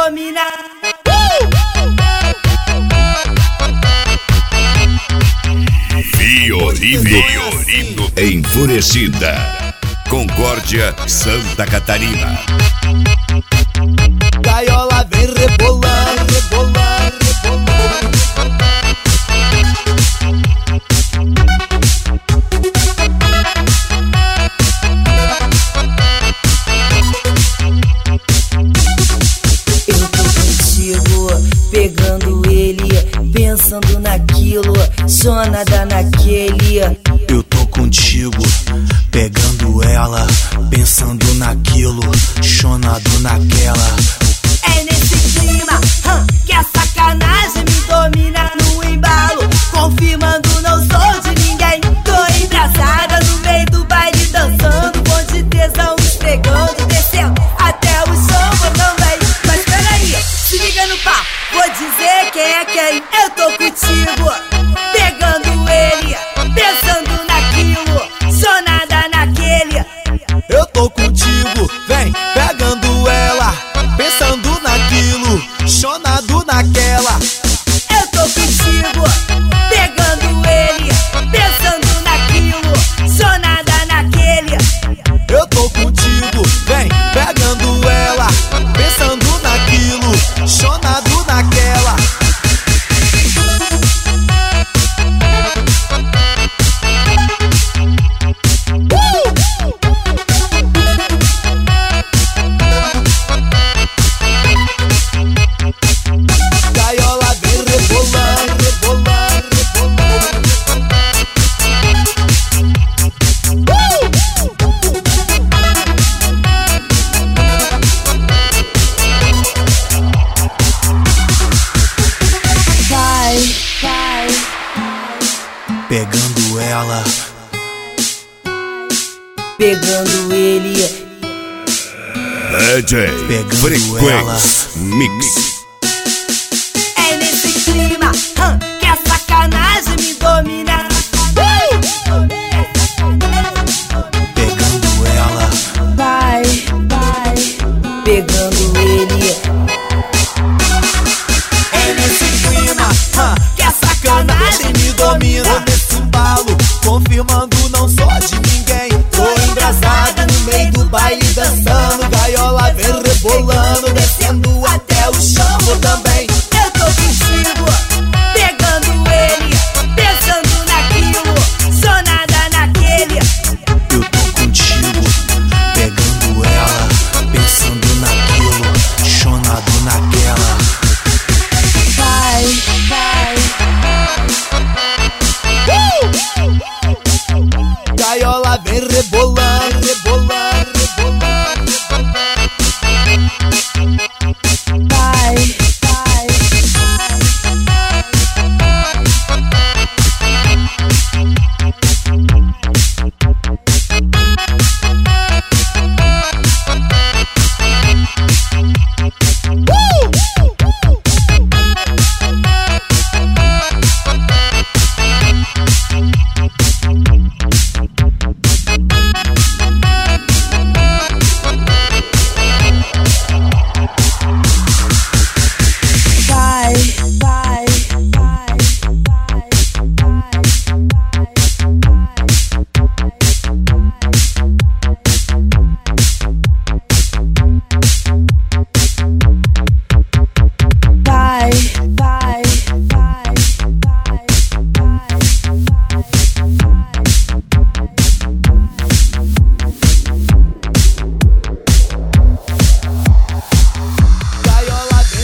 domina. Fiorino Enfurecida, Concórdia, Santa Catarina. Gaiola vem rebolando, rebolando, rebolando. Eu tô contigo, pegando ele, pensando naquilo, sonada naquele. Eu tô contigo, pegando ela, pensando naquilo, chonado naquela. É nesse clima que a sacanagem me domina no embalo, confirmando não sou de ninguém. Tô embraçada no meio do baile, dançando com de tesão, esfregando, descendo até o chão também. Mas peraí, se liga no pá, vou dizer quem é quem. Eu tô contigo, pegando ele, pensando naquilo, sonada naquele. Eu tô contigo, vem pegando ela, pensando naquilo, chonado naquela. Eu tô contigo, pegando ele, pensando naquilo, sonada naquele. Eu tô contigo, vem pegando ela, pensando naquilo, chonado naquela. Gaiola vem rebolando, rebolando, rebolando. Vai, vai, Pegando ela, pegando ele. DJ Pegando Frequência Mix. É nesse clima que a sacanagem me domina. pegando ela, Vai, vai, pegando ele. é nesse clima que a sacanagem me domina. Nesse embalo, confirmando não sou de ninguém. Tô embrasada no meio do baile, dançando, gaiola vem rebolando.